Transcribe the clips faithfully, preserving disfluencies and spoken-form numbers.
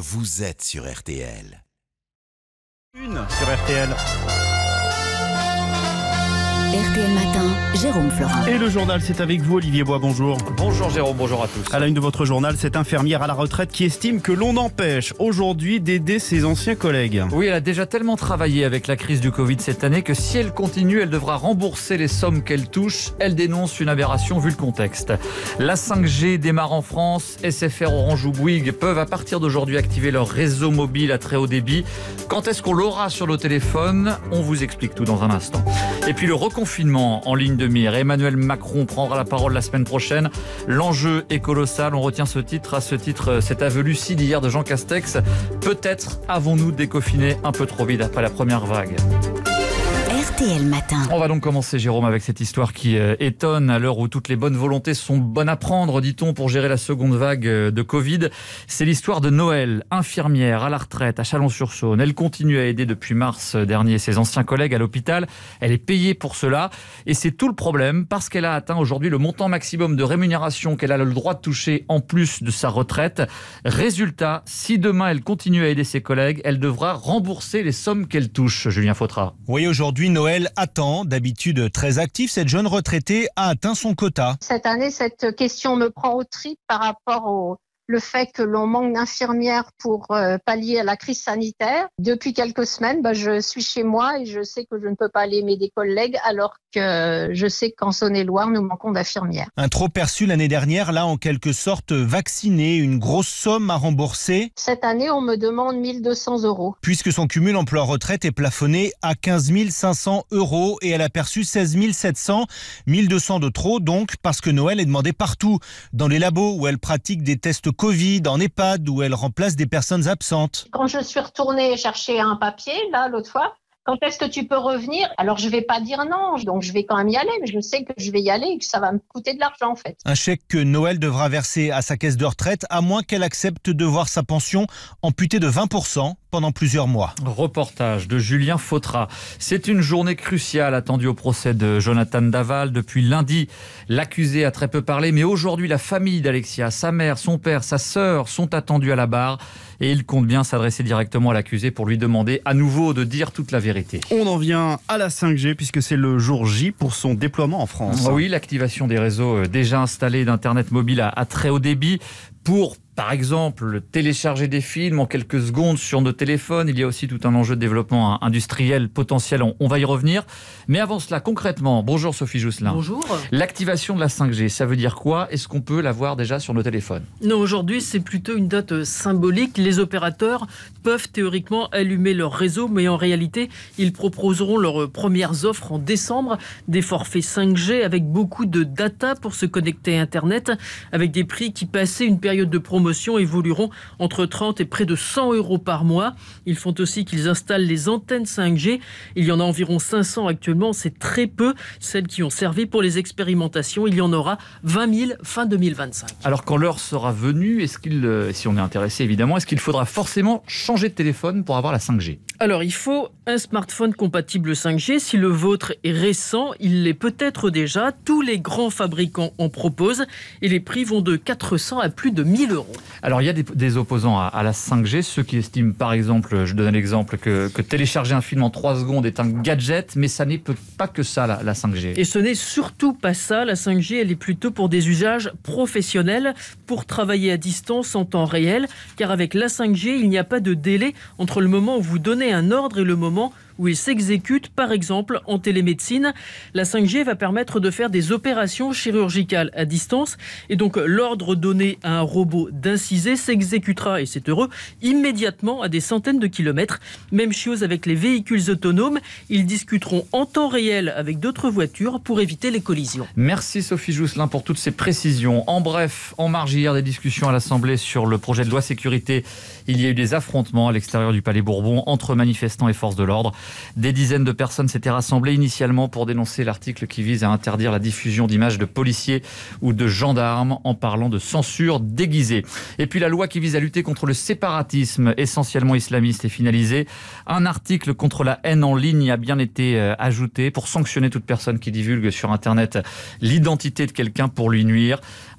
vous êtes sur R T L. Une sur R T L. R T L Matin, Jérôme Florin. Et le journal, c'est avec vous, Olivier Bois, bonjour. Bonjour Jérôme, bonjour à tous. À la une de votre journal, cette infirmière à la retraite qui estime que l'on empêche aujourd'hui d'aider ses anciens collègues. Oui, elle a déjà tellement travaillé avec la crise du Covid cette année que si elle continue, elle devra rembourser les sommes qu'elle touche. Elle dénonce une aberration vu le contexte. La cinq G démarre en France. S F R, Orange ou Bouygues peuvent à partir d'aujourd'hui activer leur réseau mobile à très haut débit. Quand est-ce qu'on l'aura sur nos téléphones ? On vous explique tout dans un instant. Et puis le reconfinement en ligne de mire. Emmanuel Macron prendra la parole la semaine prochaine. L'enjeu est colossal. On retient ce titre. À ce titre, cet aveu lucide hier de Jean Castex. Peut-être avons-nous déconfiné un peu trop vite après la première vague. R T L Matin. On va donc commencer, Jérôme, avec cette histoire qui euh, étonne à l'heure où toutes les bonnes volontés sont bonnes à prendre, dit-on, pour gérer la seconde vague euh, de Covid. C'est l'histoire de Noël, infirmière à la retraite à Chalon-sur-Saône. Elle continue à aider depuis mars dernier ses anciens collègues à l'hôpital. Elle est payée pour cela et c'est tout le problème parce qu'elle a atteint aujourd'hui le montant maximum de rémunération qu'elle a le droit de toucher en plus de sa retraite. Résultat, si demain elle continue à aider ses collègues, elle devra rembourser les sommes qu'elle touche. Julien Fautra. Oui, aujourd'hui, Noël attend. D'habitude très active, cette jeune retraitée a atteint son quota. Cette année, cette question me prend aux tripes par rapport au le fait que l'on manque d'infirmières pour euh, pallier à la crise sanitaire. Depuis quelques semaines, bah, je suis chez moi et je sais que je ne peux pas aller aider des collègues alors que je sais qu'en Saône-et-Loire, nous manquons d'infirmières. Un trop perçu l'année dernière, là en quelque sorte vacciné, une grosse somme à rembourser. Cette année, on me demande mille deux cents euros. Puisque son cumul emploi-retraite est plafonné à quinze mille cinq cents euros et elle a perçu seize mille sept cents, mille deux cents de trop donc parce que Noël est demandé partout. Dans les labos où elle pratique des tests Covid, en EHPAD où elle remplace des personnes absentes. Quand je suis retournée chercher un papier, là, l'autre fois, quand est-ce que tu peux revenir ? Alors, je vais pas dire non, donc je vais quand même y aller, mais je sais que je vais y aller et que ça va me coûter de l'argent, en fait. Un chèque que Noël devra verser à sa caisse de retraite, à moins qu'elle accepte de voir sa pension amputée de vingt pour cent pendant plusieurs mois. Reportage de Julien Fautra. C'est une journée cruciale attendue au procès de Jonathan Daval. Depuis lundi, l'accusé a très peu parlé, mais aujourd'hui, la famille d'Alexia, sa mère, son père, sa sœur sont attendus à la barre. Et il compte bien s'adresser directement à l'accusé pour lui demander à nouveau de dire toute la vérité. On en vient à la cinq G puisque c'est le jour J pour son déploiement en France. Oui, l'activation des réseaux déjà installés d'Internet mobile à, à très haut débit pour, par exemple, télécharger des films en quelques secondes sur nos téléphones. Il y a aussi tout un enjeu de développement industriel potentiel. On, on va y revenir. Mais avant cela, concrètement, bonjour Sophie Jousselin. Bonjour. L'activation de la cinq G, ça veut dire quoi ? Est-ce qu'on peut l'avoir déjà sur nos téléphones ? Non, aujourd'hui, c'est plutôt une date symbolique. Les opérateurs peuvent théoriquement allumer leur réseau, mais en réalité, ils proposeront leurs premières offres en décembre. Des forfaits cinq G avec beaucoup de data pour se connecter à Internet, avec des prix qui, passés une période de promotion, évolueront entre trente et près de cent euros par mois. Ils font aussi qu'ils installent les antennes cinq G. Il y en a environ cinq cents actuellement, c'est très peu. Celles qui ont servi pour les expérimentations, il y en aura vingt mille fin deux mille vingt-cinq. Alors quand l'heure sera venue, est-ce qu'il, si on est intéressé évidemment, est-ce qu'il faudra forcément changer de téléphone pour avoir la cinq G ? Alors il faut un smartphone compatible cinq G. Si le vôtre est récent, il l'est peut-être déjà. Tous les grands fabricants en proposent et les prix vont de quatre cents à plus de mille euros. Alors il y a des, des opposants à, à la cinq G, ceux qui estiment par exemple, je donne l'exemple, que, que télécharger un film en trois secondes est un gadget, mais ça n'est pas que ça la, la cinq G. Et ce n'est surtout pas ça, la cinq G, elle est plutôt pour des usages professionnels, pour travailler à distance en temps réel, car avec la cinq G, il n'y a pas de délai entre le moment où vous donnez un ordre et le moment où il s'exécute, par exemple en télémédecine. La cinq G va permettre de faire des opérations chirurgicales à distance et donc l'ordre donné à un robot d'inciser s'exécutera, et c'est heureux, immédiatement à des centaines de kilomètres. Même chose avec les véhicules autonomes, ils discuteront en temps réel avec d'autres voitures pour éviter les collisions. Merci Sophie Jousselin pour toutes ces précisions. En bref, en marge hier des discussions à l'Assemblée sur le projet de loi sécurité, il y a eu des affrontements à l'extérieur du Palais Bourbon entre manifestants et forces de l'ordre. Des dizaines de personnes s'étaient rassemblées initialement pour dénoncer l'article qui vise à interdire la diffusion d'images de policiers ou de gendarmes en parlant de censure déguisée. Et puis la loi qui vise à lutter contre le séparatisme essentiellement islamiste est finalisée. Un article contre la haine en ligne a bien été ajouté pour sanctionner toute personne qui divulgue sur Internet l'identité de quelqu'un pour lui nuire.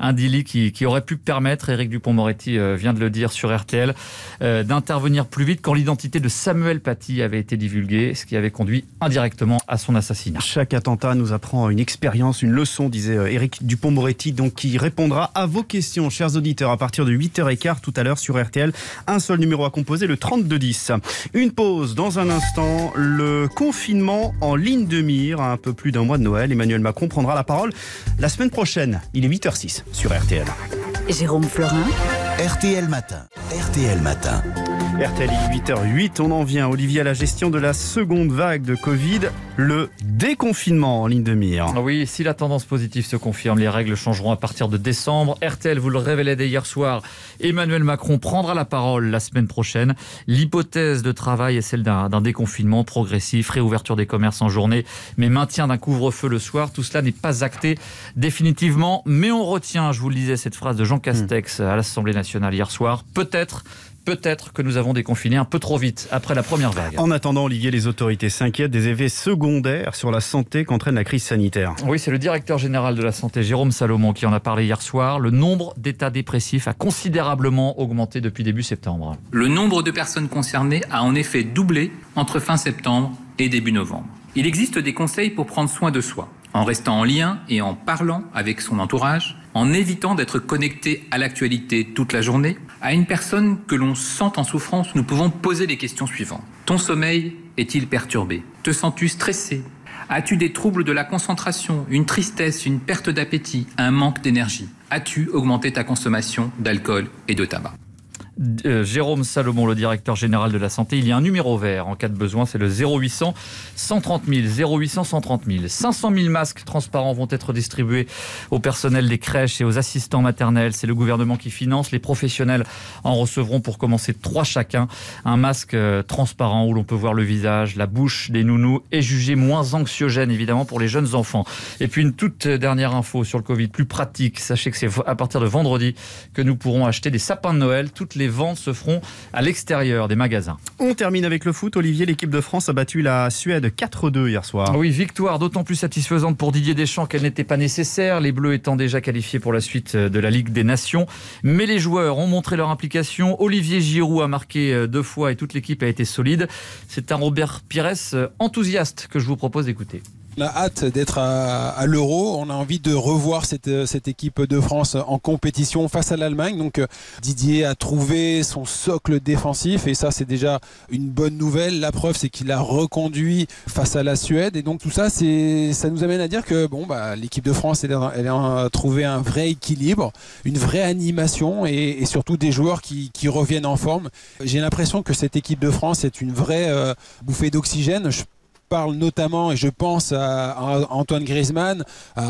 Un délit qui, qui aurait pu permettre, Éric Dupond-Moretti euh, vient de le dire sur R T L, euh, d'intervenir plus vite quand l'identité de Samuel Paty avait été divulguée, ce qui avait conduit indirectement à son assassinat. Chaque attentat nous apprend une expérience, une leçon, disait Éric Dupond-Moretti, donc qui répondra à vos questions, chers auditeurs, à partir de huit heures quinze tout à l'heure sur R T L. Un seul numéro à composer, le trente-deux dix. Une pause dans un instant. Le confinement en ligne de mire à un peu plus d'un mois de Noël. Emmanuel Macron prendra la parole la semaine prochaine. Il est huit heures six sur R T L. Jérôme Florin. R T L Matin. R T L Matin. R T L, il est huit heures huit, on en vient, Olivier, à la gestion de la seconde vague de Covid, le déconfinement en ligne de mire. Oui, si la tendance positive se confirme, les règles changeront à partir de décembre. R T L vous le révélait dès hier soir, Emmanuel Macron prendra la parole la semaine prochaine. L'hypothèse de travail est celle d'un, d'un déconfinement progressif, réouverture des commerces en journée, mais maintien d'un couvre-feu le soir. Tout cela n'est pas acté définitivement, mais on retient, je vous le disais, cette phrase de Jean Castex à l'Assemblée nationale hier soir, peut-être Peut-être que nous avons déconfiné un peu trop vite après la première vague. En attendant, Olivier, les autorités s'inquiètent des effets secondaires sur la santé qu'entraîne la crise sanitaire. Oui, c'est le directeur général de la santé, Jérôme Salomon, qui en a parlé hier soir. Le nombre d'états dépressifs a considérablement augmenté depuis début septembre. Le nombre de personnes concernées a en effet doublé entre fin septembre et début novembre. Il existe des conseils pour prendre soin de soi, en restant en lien et en parlant avec son entourage, en évitant d'être connecté à l'actualité toute la journée. À une personne que l'on sent en souffrance, nous pouvons poser les questions suivantes. Ton sommeil est-il perturbé ? Te sens-tu stressé ? As-tu des troubles de la concentration, une tristesse, une perte d'appétit, un manque d'énergie ? As-tu augmenté ta consommation d'alcool et de tabac ? Euh, Jérôme Salomon, le directeur général de la santé, il y a un numéro vert en cas de besoin, c'est le zéro huit cents cent trente mille, zéro huit cents cent trente mille. cinq cent mille masques transparents vont être distribués au personnel des crèches et aux assistants maternels. C'est le gouvernement qui finance. Les professionnels en recevront pour commencer trois chacun. Un masque euh, transparent où l'on peut voir le visage, la bouche des nounous est jugé moins anxiogène évidemment pour les jeunes enfants. Et puis une toute dernière info sur le Covid, plus pratique. Sachez que c'est à partir de vendredi que nous pourrons acheter des sapins de Noël. Toutes les Les ventes se feront à l'extérieur des magasins. On termine avec le foot. Olivier, l'équipe de France a battu la Suède quatre deux hier soir. Oui, victoire d'autant plus satisfaisante pour Didier Deschamps qu'elle n'était pas nécessaire, les Bleus étant déjà qualifiés pour la suite de la Ligue des Nations. Mais les joueurs ont montré leur implication. Olivier Giroud a marqué deux fois et toute l'équipe a été solide. C'est un Robert Pires enthousiaste que je vous propose d'écouter. On a hâte d'être à, à l'Euro, on a envie de revoir cette, cette équipe de France en compétition face à l'Allemagne. Donc Didier a trouvé son socle défensif et ça c'est déjà une bonne nouvelle. La preuve c'est qu'il a reconduit face à la Suède et donc tout ça c'est, ça nous amène à dire que bon, bah, l'équipe de France elle, elle a trouvé un vrai équilibre, une vraie animation et, et surtout des joueurs qui, qui reviennent en forme. J'ai l'impression que cette équipe de France est une vraie euh, bouffée d'oxygène. Je parle notamment, et je pense à, à Antoine Griezmann,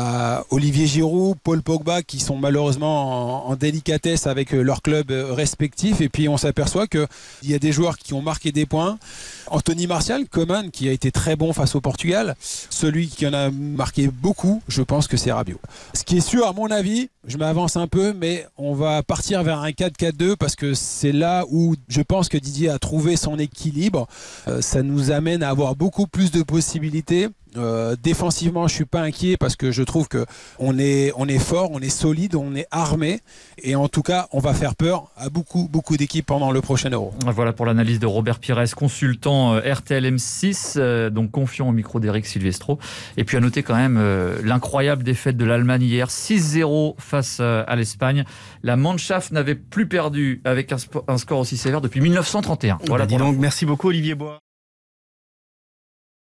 à Olivier Giroud, Paul Pogba, qui sont malheureusement en, en délicatesse avec leurs clubs respectifs. Et puis on s'aperçoit qu'il y a des joueurs qui ont marqué des points. Anthony Martial, Coman, qui a été très bon face au Portugal. Celui qui en a marqué beaucoup, je pense que c'est Rabiot. Ce qui est sûr, à mon avis, je m'avance un peu, mais on va partir vers un quatre quatre deux parce que c'est là où je pense que Didier a trouvé son équilibre. Euh, ça nous amène à avoir beaucoup plus de possibilités. Euh, défensivement, je suis pas inquiet parce que je trouve que on est on est fort, on est solide, on est armé et en tout cas, on va faire peur à beaucoup beaucoup d'équipes pendant le prochain Euro. Voilà pour l'analyse de Robert Pires, consultant R T L M six, euh, donc confiant au micro d'Éric Silvestro. Et puis à noter quand même euh, l'incroyable défaite de l'Allemagne hier, six zéro face euh, à l'Espagne. La Mannschaft n'avait plus perdu avec un, sp- un score aussi sévère depuis mille neuf cent trente et un. Voilà. Bah, dis donc, merci beaucoup Olivier Bois.